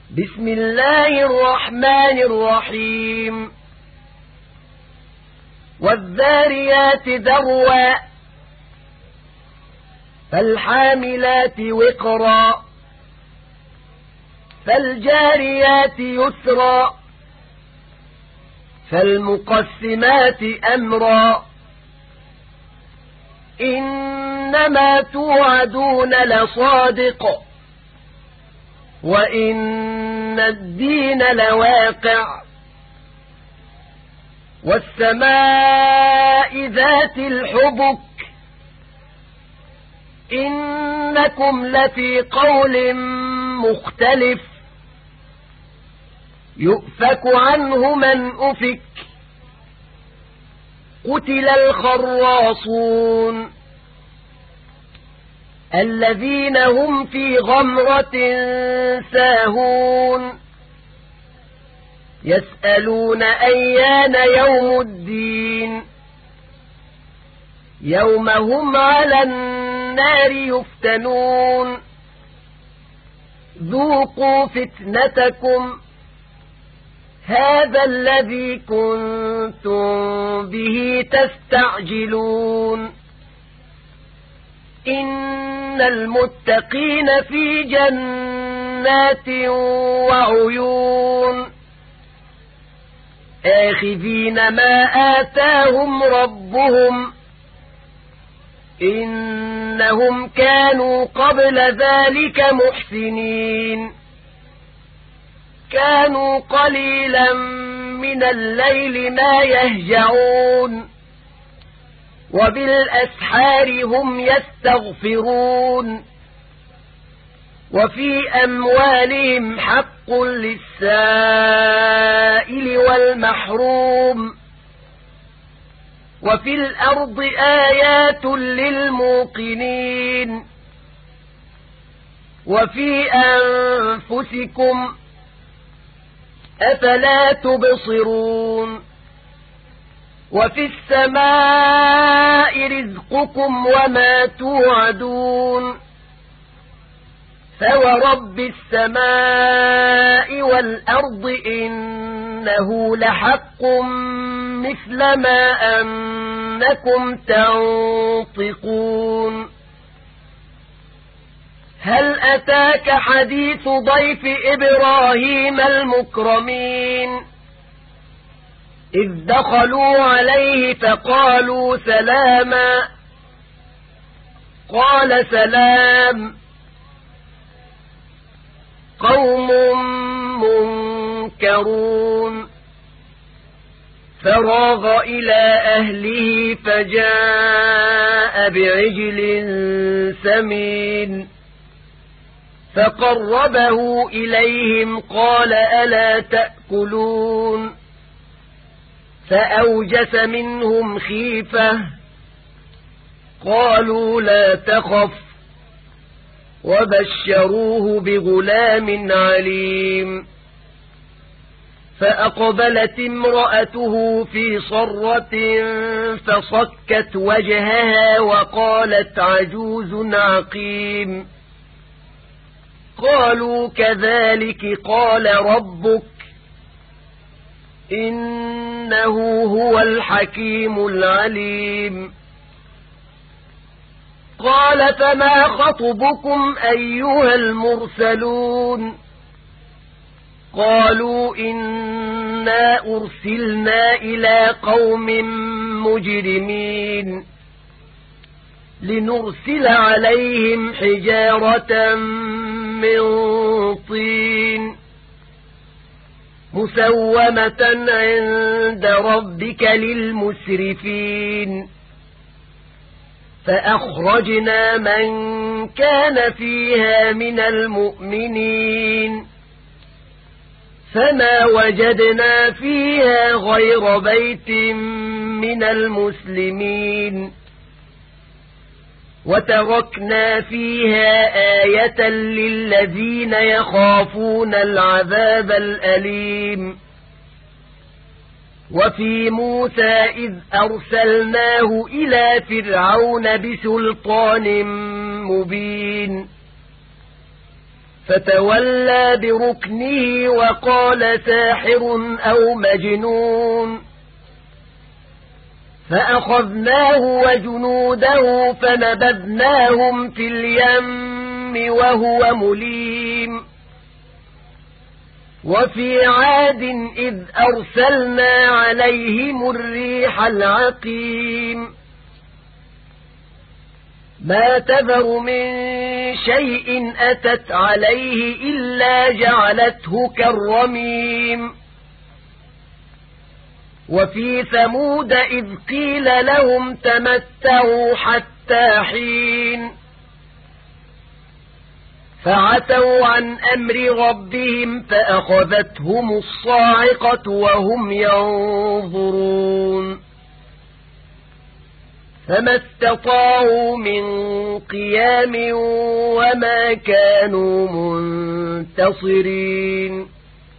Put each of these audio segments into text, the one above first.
بسم الله الرحمن الرحيم والذاريات ذروا فالحاملات وقرا فالجاريات يسرا فالمقسمات أمرا إنما توعدون لصادق وإن الدين لواقع والسماء ذات الحبك إنكم لفي قول مختلف يؤفك عنه من أفك قتل الخراصون الذين هم في غمرة ساهون يسألون أيان يوم الدين يوم هم على النار يفتنون ذوقوا فتنتكم هذا الذي كنتم به تستعجلون إن المتقين في جنات وعيون آخذين ما آتاهم ربهم إنهم كانوا قبل ذلك محسنين كانوا قليلا من الليل ما يهجعون وبالأسحار هم يستغفرون وفي أموالهم حق للسائل والمحروم وفي الأرض آيات للموقنين وفي أنفسكم أفلا تبصرون وفي السماء رزقكم وما توعدون فورب السماء والأرض إنه لحق مثل ما أنكم تنطقون هل أتاك حديث ضيف إبراهيم المكرمين إذ دخلوا عليه فقالوا سلاما قال سلام قوم منكرون فراغ إلى أهله فجاء بعجل سمين فقربه إليهم قال ألا تأكلون فأوجس منهم خيفة قالوا لا تخف وبشروه بغلام عليم فأقبلت امرأته في صرة فصكت وجهها وقالت عجوز عقيم قالوا كذلك قال ربك إنه هو الحكيم العليم قال فما خطبكم أيها المرسلون قالوا إنا أرسلنا إلى قوم مجرمين لنرسل عليهم حجارة من طين مسومة عند ربك للمسرفين فأخرجنا من كان فيها من المؤمنين فما وجدنا فيها غير بيت من المسلمين وتركنا فيها آية للذين يخافون العذاب الأليم وفي موسى إذ أرسلناه إلى فرعون بسلطان مبين فتولى بركنه وقال ساحر أو مجنون فأخذناه وجنوده فنبذناهم في اليم وهو مليم وفي عاد إذ أرسلنا عليهم الريح العقيم ما تذر من شيء أتت عليه إلا جعلته كالرميم وفي ثمود إذ قيل لهم تمتعوا حتى حين فعتوا عن أمر ربهم فأخذتهم الصاعقة وهم ينظرون فما استطاعوا من قيام وما كانوا منتصرين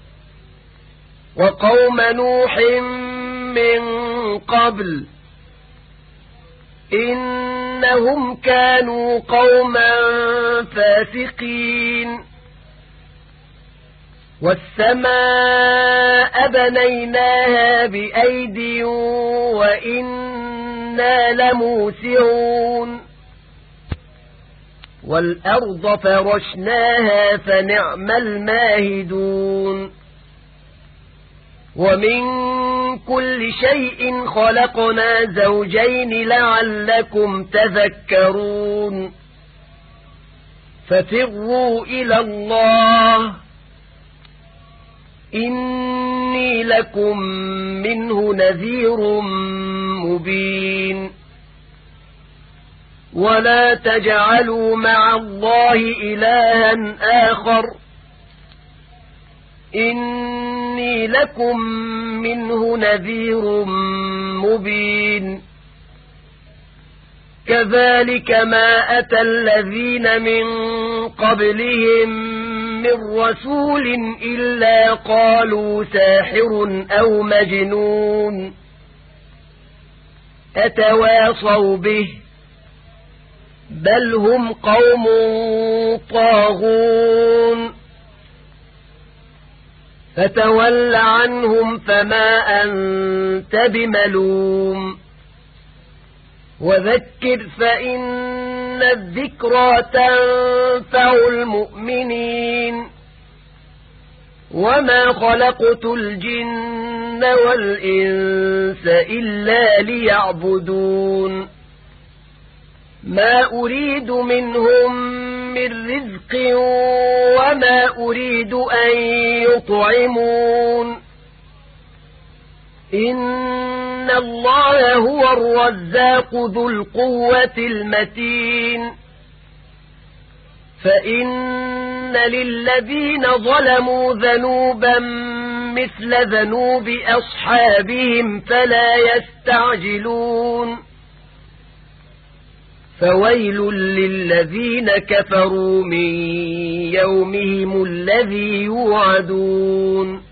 وقوم نوح من قبل إنهم كانوا قوما فاسقين والسماء بنيناها بأيد وإنا لموسعون والأرض فرشناها فنعم الماهدون ومن كل شيء خلقنا زوجين لعلكم تذكرون ففروا إلى الله إني لكم منه نذير مبين ولا تجعلوا مع الله إلها آخر إني لكم منه نذير مبين كذلك ما أتى الذين من قبلهم من رسول إلا قالوا ساحر أو مجنون أتواصوا به بل هم قوم طاغون فتول عنهم فما أنت بملوم وذكر فإن الذكرى تنفع المؤمنين وما خلقت الجن والإنس إلا ليعبدون ما أريد منهم من رزق وما أريد أن يطعمون إن الله هو الرزاق ذو القوة المتين فإن للذين ظلموا ذنوبا مثل ذنوب أصحابهم فلا يستعجلون فويل للذين كفروا من يومهم الذي يوعدون